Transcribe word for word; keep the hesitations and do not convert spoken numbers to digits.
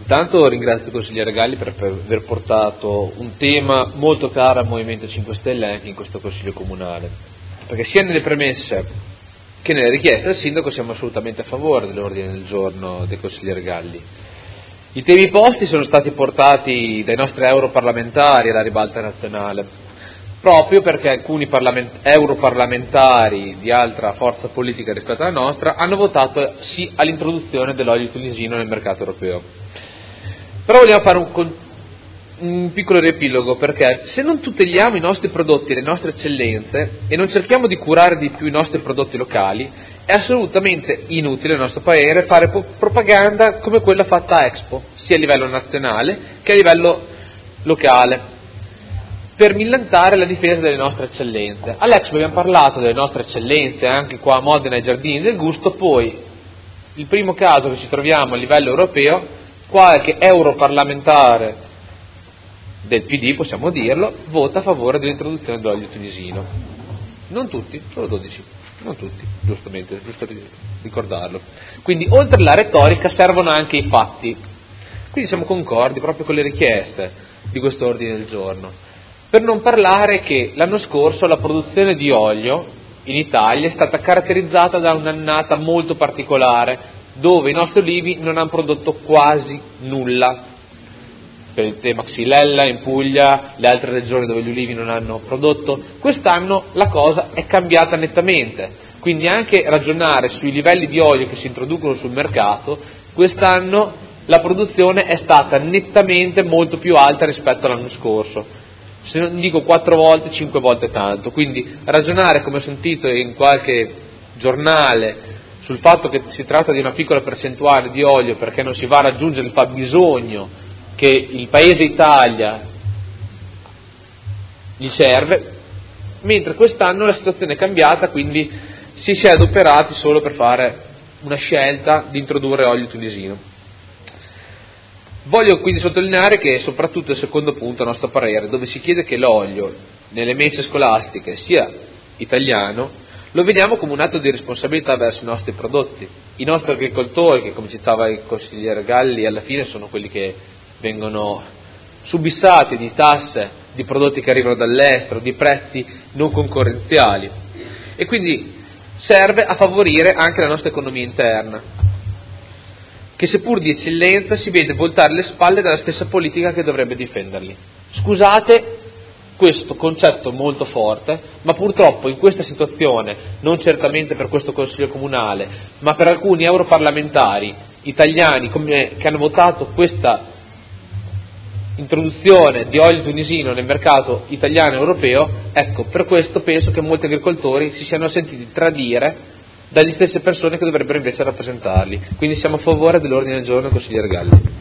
Intanto ringrazio il consigliere Galli per aver portato un tema molto caro al Movimento cinque Stelle anche in questo Consiglio Comunale, perché sia nelle premesse che nelle richieste del Sindaco siamo assolutamente a favore dell'ordine del giorno del consigliere Galli. I temi posti sono stati portati dai nostri europarlamentari alla ribalta nazionale, proprio perché alcuni parlament- europarlamentari di altra forza politica rispetto alla nostra hanno votato sì all'introduzione dell'olio tunisino nel mercato europeo. Però vogliamo fare un, con- un piccolo riepilogo, perché se non tuteliamo i nostri prodotti e le nostre eccellenze e non cerchiamo di curare di più i nostri prodotti locali, è assolutamente inutile nel nostro paese fare po- propaganda come quella fatta a Expo, sia a livello nazionale che a livello locale, per millantare la difesa delle nostre eccellenze. All'Expo abbiamo parlato delle nostre eccellenze, anche qua a Modena ai Giardini del Gusto, poi il primo caso che ci troviamo a livello europeo, qualche europarlamentare del P D, possiamo dirlo, vota a favore dell'introduzione dell'olio tunisino. Non tutti, solo dodici, non tutti, giustamente, giusto ricordarlo. Quindi oltre alla retorica servono anche i fatti. Quindi siamo concordi proprio con le richieste di questo ordine del giorno. Per non parlare che l'anno scorso la produzione di olio in Italia è stata caratterizzata da un'annata molto particolare, dove i nostri olivi non hanno prodotto quasi nulla. Per il tema Xylella in Puglia, le altre regioni dove gli olivi non hanno prodotto. Quest'anno la cosa è cambiata nettamente, quindi anche ragionare sui livelli di olio che si introducono sul mercato, quest'anno la produzione è stata nettamente molto più alta rispetto all'anno scorso. Se non dico quattro volte, cinque volte tanto, quindi ragionare, come ho sentito in qualche giornale, sul fatto che si tratta di una piccola percentuale di olio perché non si va a raggiungere il fabbisogno che il paese Italia gli serve, mentre quest'anno la situazione è cambiata, quindi si si è adoperati solo per fare una scelta di introdurre olio tunisino. Voglio quindi sottolineare che soprattutto il secondo punto, a nostro parere, dove si chiede che l'olio nelle mense scolastiche sia italiano, lo vediamo come un atto di responsabilità verso i nostri prodotti. I nostri agricoltori, che come citava il consigliere Galli, alla fine sono quelli che vengono subissati di tasse, di prodotti che arrivano dall'estero, di prezzi non concorrenziali, e quindi serve a favorire anche la nostra economia interna, che seppur di eccellenza si vede voltare le spalle dalla stessa politica che dovrebbe difenderli. Scusate questo concetto molto forte, ma purtroppo in questa situazione, non certamente per questo Consiglio Comunale, ma per alcuni europarlamentari italiani come, che hanno votato questa introduzione di olio tunisino nel mercato italiano e europeo, ecco, per questo penso che molti agricoltori si siano sentiti tradire dalle stesse persone che dovrebbero invece rappresentarli. Quindi siamo a favore dell'ordine del giorno del consigliere Galli.